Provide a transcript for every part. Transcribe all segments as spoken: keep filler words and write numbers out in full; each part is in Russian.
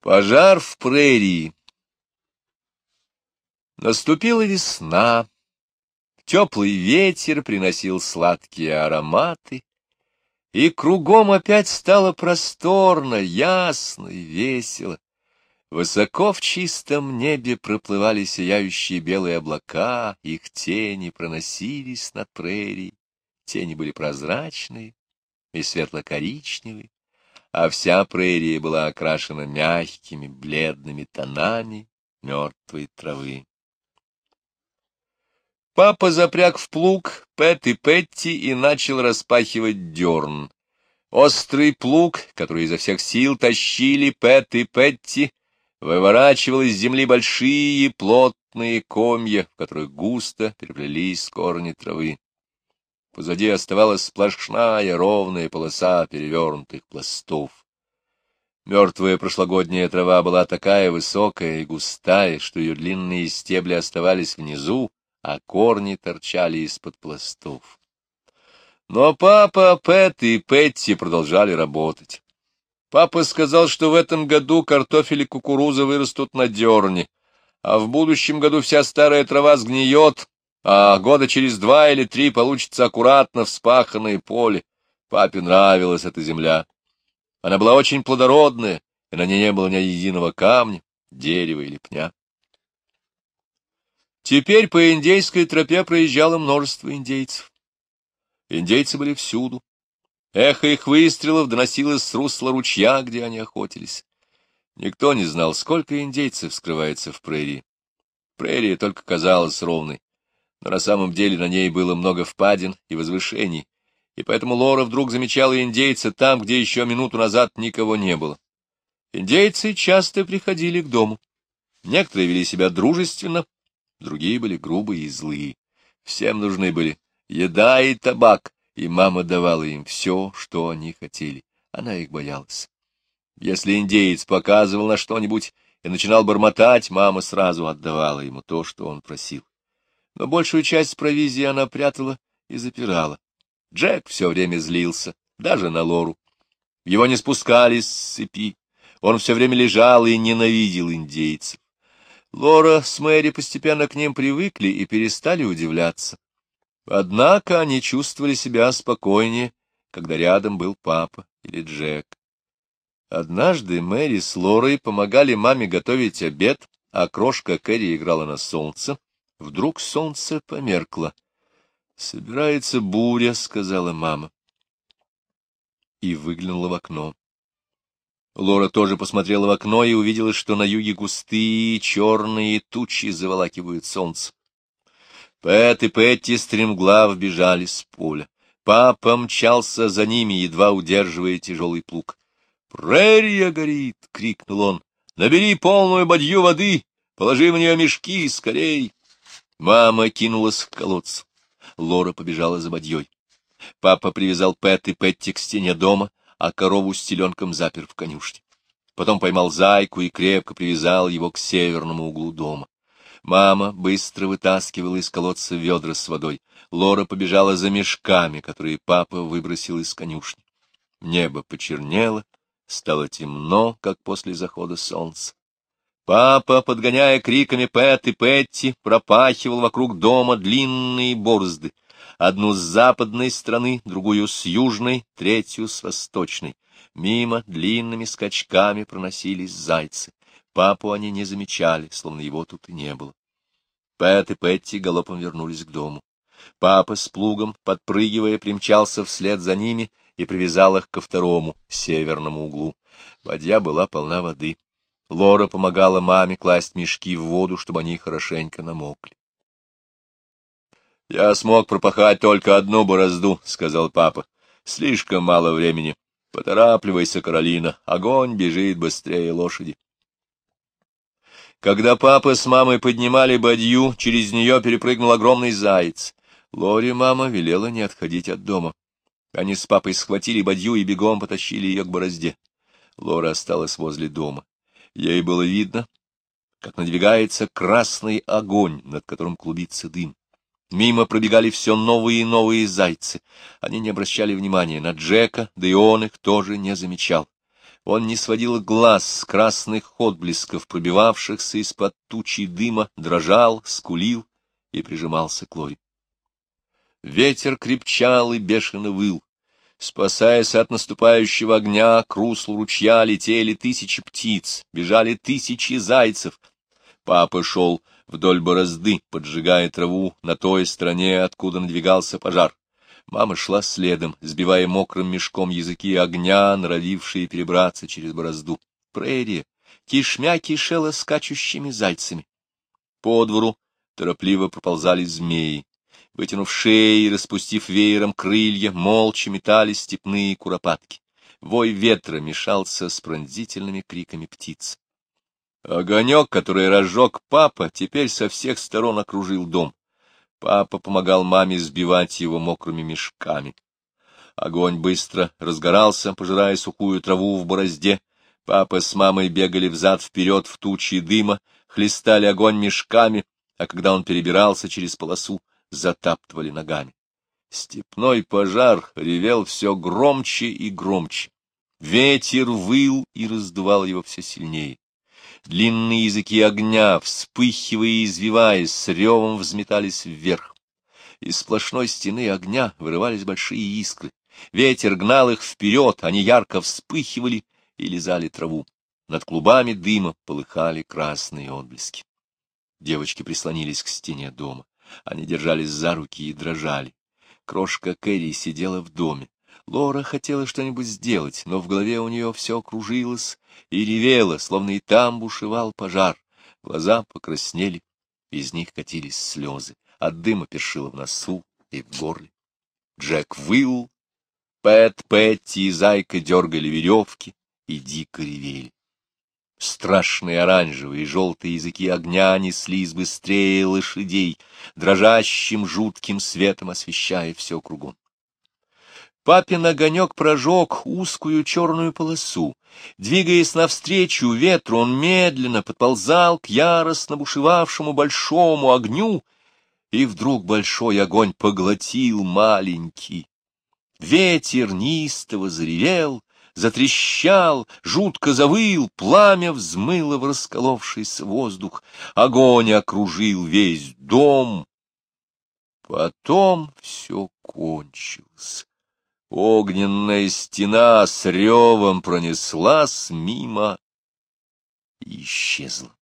Пожар в прерии. Наступила весна. Теплый ветер приносил сладкие ароматы, и кругом опять стало просторно, ясно и весело. Высоко в чистом небе проплывали сияющие белые облака, их тени проносились над прерией. Тени были прозрачные и светло-коричневые, а вся прерия была окрашена мягкими бледными тонами мертвой травы. Папа запряг в плуг Пэт и Петти и начал распахивать дерн. Острый плуг, который изо всех сил тащили Пэт и Петти, выворачивал из земли большие плотные комья, в которых густо переплелись корни травы. Позади оставалась сплошная ровная полоса перевернутых пластов. Мертвая прошлогодняя трава была такая высокая и густая, что ее длинные стебли оставались внизу, а корни торчали из-под пластов. Но папа, Пэт и Петти продолжали работать. Папа сказал, что в этом году картофель и кукуруза вырастут на дерне, а в будущем году вся старая трава сгниет, а года через два или три получится аккуратно вспаханное поле. Папе нравилась эта земля. Она была очень плодородная, и на ней не было ни единого камня, дерева или пня. Теперь по индейской тропе проезжало множество индейцев. Индейцы были всюду. Эхо их выстрелов доносилось с русла ручья, где они охотились. Никто не знал, сколько индейцев скрывается в прерии. Прерия только казалась ровной, но на самом деле на ней было много впадин и возвышений, и поэтому Лора вдруг замечала индейца там, где еще минуту назад никого не было. Индейцы часто приходили к дому. Некоторые вели себя дружественно, другие были грубые и злые. Всем нужны были еда и табак, и мама давала им все, что они хотели. Она их боялась. Если индеец показывал на что-нибудь и начинал бормотать, мама сразу отдавала ему то, что он просил. Но большую часть провизии она прятала и запирала. Джек все время злился, даже на Лору. Его не спускали с цепи. Он все время лежал и ненавидел индейцев. Лора с Мэри постепенно к ним привыкли и перестали удивляться. Однако они чувствовали себя спокойнее, когда рядом был папа или Джек. Однажды Мэри с Лорой помогали маме готовить обед, а крошка Кэрри играла на солнце. Вдруг солнце померкло. «Собирается буря», — сказала мама. И выглянула в окно. Лора тоже посмотрела в окно и увидела, что на юге густые черные тучи заволакивают солнце. Пэт и Петти стремглав бежали с поля. Папа мчался за ними, едва удерживая тяжелый плуг. «Прерия горит!» — крикнул он. «Набери полную бадью воды, положи в нее мешки, скорей!» Мама кинулась к колодцу. Лора побежала за бадьей. Папа привязал Пэт и Петти к стене дома, а корову с теленком запер в конюшне. Потом поймал зайку и крепко привязал его к северному углу дома. Мама быстро вытаскивала из колодца ведра с водой. Лора побежала за мешками, которые папа выбросил из конюшни. Небо почернело, стало темно, как после захода солнца. Папа, подгоняя криками Пэт и Петти, пропахивал вокруг дома длинные борозды. Одну с западной стороны, другую с южной, третью с восточной. Мимо длинными скачками проносились зайцы. Папу они не замечали, словно его тут и не было. Пэт и Петти галопом вернулись к дому. Папа с плугом, подпрыгивая, примчался вслед за ними и привязал их ко второму, северному углу. Бадья была полна воды. Лора помогала маме класть мешки в воду, чтобы они хорошенько намокли. «Я смог пропахать только одну борозду», — сказал папа. «Слишком мало времени. Поторапливайся, Каролина, огонь бежит быстрее лошади». Когда папа с мамой поднимали бадью, через нее перепрыгнул огромный заяц. Лоре мама велела не отходить от дома. Они с папой схватили бадью и бегом потащили ее к борозде. Лора осталась возле дома. Ей было видно, как надвигается красный огонь, над которым клубится дым. Мимо пробегали все новые и новые зайцы. Они не обращали внимания на Джека, да и он их тоже не замечал. Он не сводил глаз с красных отблесков, пробивавшихся из-под тучи дыма, дрожал, скулил и прижимался к Лоре. Ветер крепчал и бешено выл. Спасаясь от наступающего огня, к руслу ручья летели тысячи птиц, бежали тысячи зайцев. Папа шел вдоль борозды, поджигая траву на той стороне, откуда надвигался пожар. Мама шла следом, сбивая мокрым мешком языки огня, норовившие перебраться через борозду. Прерия кишмя кишела скачущими зайцами. По двору торопливо проползали змеи. Вытянув шеи и распустив веером крылья, молча метались степные куропатки. Вой ветра мешался с пронзительными криками птиц. Огонек, который разжег папа, теперь со всех сторон окружил дом. Папа помогал маме сбивать его мокрыми мешками. Огонь быстро разгорался, пожирая сухую траву в борозде. Папа с мамой бегали взад-вперед в тучи дыма, хлестали огонь мешками, а когда он перебирался через полосу, затаптывали ногами. Степной пожар ревел все громче и громче. Ветер выл и раздувал его все сильнее. Длинные языки огня, вспыхивая и извиваясь, с ревом взметались вверх. Из сплошной стены огня вырывались большие искры. Ветер гнал их вперед, они ярко вспыхивали и лизали траву. Над клубами дыма полыхали красные отблески. Девочки прислонились к стене дома. Они держались за руки и дрожали. Крошка Кэрри сидела в доме. Лора хотела что-нибудь сделать, но в голове у нее все кружилось и ревело, словно и там бушевал пожар. Глаза покраснели, из них катились слезы, от дыма першило в носу и в горле. Джек выл, Пэт, Петти и Зайка дергали веревки и дико ревели. Страшные оранжевые и желтые языки огня неслись быстрее лошадей, дрожащим жутким светом освещая все кругом. Папин огонек прожег узкую черную полосу. Двигаясь навстречу ветру, он медленно подползал к яростно бушевавшему большому огню, и вдруг большой огонь поглотил маленький. Ветер неистово заревел, затрещал, жутко завыл, пламя взмыло в расколовшийся воздух, огонь окружил весь дом. Потом все кончилось. Огненная стена с ревом пронеслась мимо и исчезла.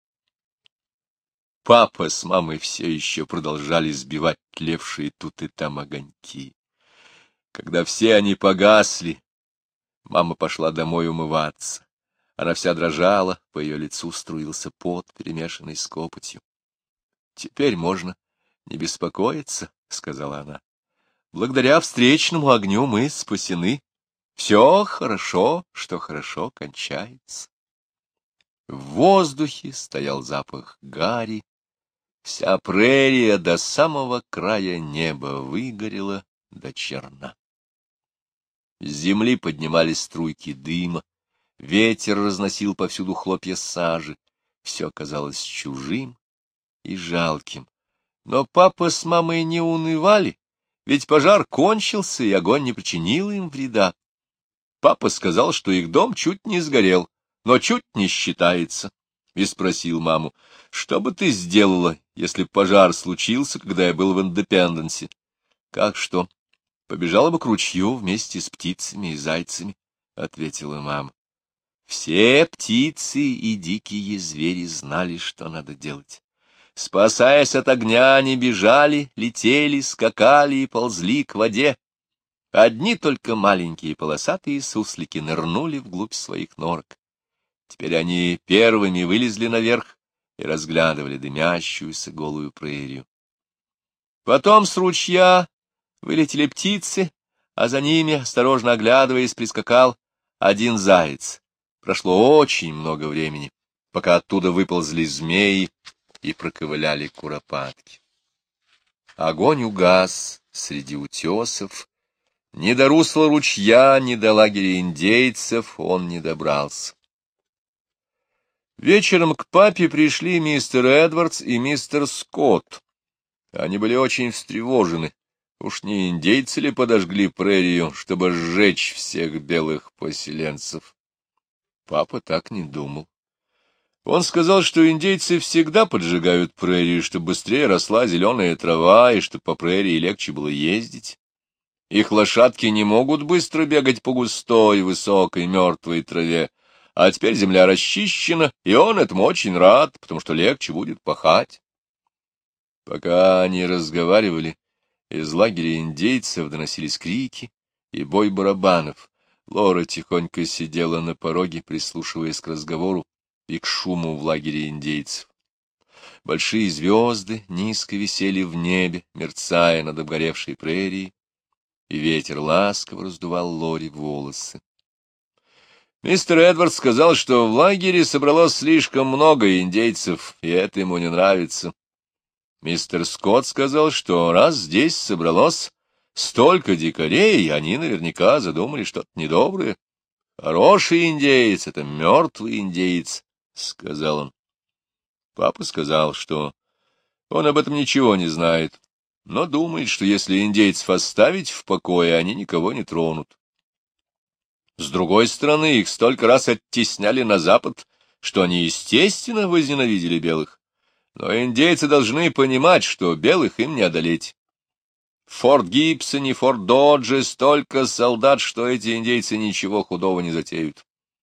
Папа с мамой все еще продолжали сбивать тлевшие тут и там огоньки. Когда все они погасли, мама пошла домой умываться. Она вся дрожала, по ее лицу струился пот, перемешанный с копотью. — Теперь можно не беспокоиться, — сказала она. — Благодаря встречному огню мы спасены. Все хорошо, что хорошо кончается. В воздухе стоял запах гари. Вся прерия до самого края неба выгорела до черна. С земли поднимались струйки дыма, ветер разносил повсюду хлопья сажи, все казалось чужим и жалким. Но папа с мамой не унывали, ведь пожар кончился, и огонь не причинил им вреда. Папа сказал, что их дом чуть не сгорел, но чуть не считается, и спросил маму, что бы ты сделала, если б пожар случился, когда я был в Индепенденсе? — Как что? Побежала бы к ручью вместе с птицами и зайцами, — ответила мама. Все птицы и дикие звери знали, что надо делать. Спасаясь от огня, они бежали, летели, скакали и ползли к воде. Одни только маленькие полосатые суслики нырнули вглубь своих норок. Теперь они первыми вылезли наверх и разглядывали дымящуюся голую прерию. Потом с ручья вылетели птицы, а за ними, осторожно оглядываясь, прискакал один заяц. Прошло очень много времени, пока оттуда выползли змеи и проковыляли куропатки. Огонь угас среди утесов. Ни до русла ручья, ни до лагеря индейцев он не добрался. Вечером к папе пришли мистер Эдвардс и мистер Скотт. Они были очень встревожены. Уж не индейцы ли подожгли прерию, чтобы сжечь всех белых поселенцев? Папа так не думал. Он сказал, что индейцы всегда поджигают прерию, чтобы быстрее росла зеленая трава, и чтобы по прерии легче было ездить. Их лошадки не могут быстро бегать по густой, высокой, мертвой траве, а теперь земля расчищена, и он этому очень рад, потому что легче будет пахать. Пока они разговаривали, из лагеря индейцев доносились крики и бой барабанов. Лора тихонько сидела на пороге, прислушиваясь к разговору и к шуму в лагере индейцев. Большие звезды низко висели в небе, мерцая над обгоревшей прерией, и ветер ласково раздувал Лоре волосы. Мистер Эдвардс сказал, что в лагере собралось слишком много индейцев, и это ему не нравится. Мистер Скотт сказал, что раз здесь собралось столько дикарей, они наверняка задумали что-то недоброе. Хороший индеец — это мертвый индеец, — сказал он. Папа сказал, что он об этом ничего не знает, но думает, что если индейцев оставить в покое, они никого не тронут. С другой стороны, их столько раз оттесняли на запад, что они, естественно, возненавидели белых. Но индейцы должны понимать, что белых им не одолеть. В Форт Гибсоне, Форт Додже столько солдат, что эти индейцы ничего худого не затеют.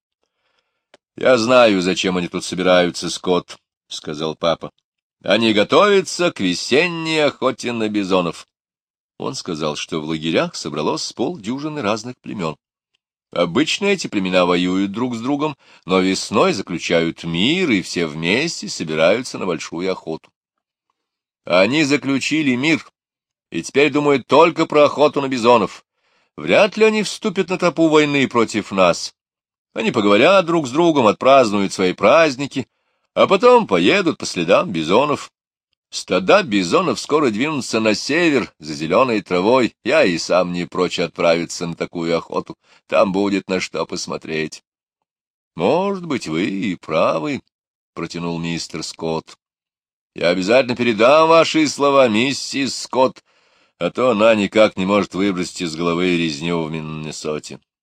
— Я знаю, зачем они тут собираются, Скотт, — сказал папа. — Они готовятся к весенней охоте на бизонов. Он сказал, что в лагерях собралось с полдюжины разных племен. Обычно эти племена воюют друг с другом, но весной заключают мир, и все вместе собираются на большую охоту. Они заключили мир, и теперь думают только про охоту на бизонов. Вряд ли они вступят на тропу войны против нас. Они поговорят друг с другом, отпразднуют свои праздники, а потом поедут по следам бизонов. Стада бизонов скоро двинутся на север, за зеленой травой. Я и сам не прочь отправиться на такую охоту. Там будет на что посмотреть. — Может быть, вы и правы, — протянул мистер Скотт. — Я обязательно передам ваши слова миссис Скотт, а то она никак не может выбросить из головы резню в Миннесоте.